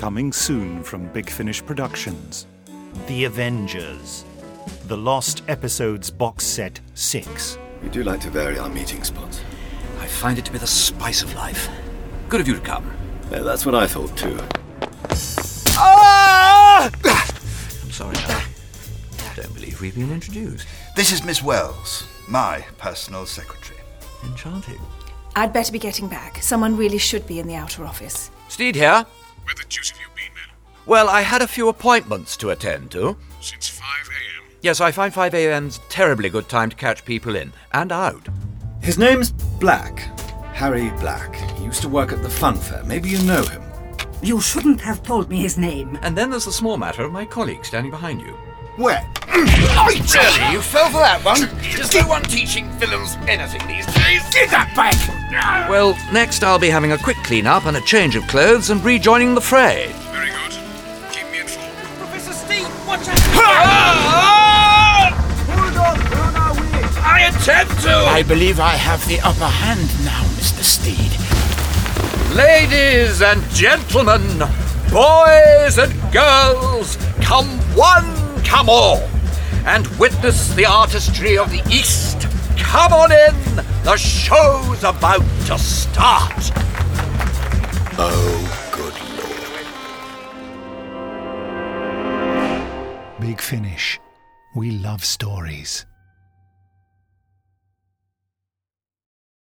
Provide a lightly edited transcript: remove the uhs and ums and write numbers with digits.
Coming soon from Big Finish Productions. The Avengers. The Lost Episodes Box Set 6. We do like to vary our meeting spots. I find it to be the spice of life. Good of you to come. Yeah, that's what I thought too. Ah! I'm sorry, I don't believe we've been introduced. This is Miss Wells, my personal secretary. Enchanting. I'd better be getting back. Someone really should be in the outer office. Steed here. Where the deuce have you been, man? Well, I had a few appointments to attend to. Since 5 a.m. Yes, I find 5 a.m.'s terribly good time to catch people in and out. His name's Black. Harry Black. He used to work at the fun fair. Maybe you know him. You shouldn't have told me his name. And then there's the small matter of my colleague standing behind you. Where? Really? You fell for that one? Is no one teaching villains anything these days? Get that back! Well, next I'll be having a quick clean-up and a change of clothes and rejoining the fray. Very good. Keep me informed. Professor Steed, watch out! Hold on, we're on our way. I intend to! I believe I have the upper hand now, Mr. Steed. Ladies and gentlemen, boys and girls, come one, come all, and witness the artistry of the East. Come on in, the show's about to start. Oh, good lord. Big Finish. We love stories.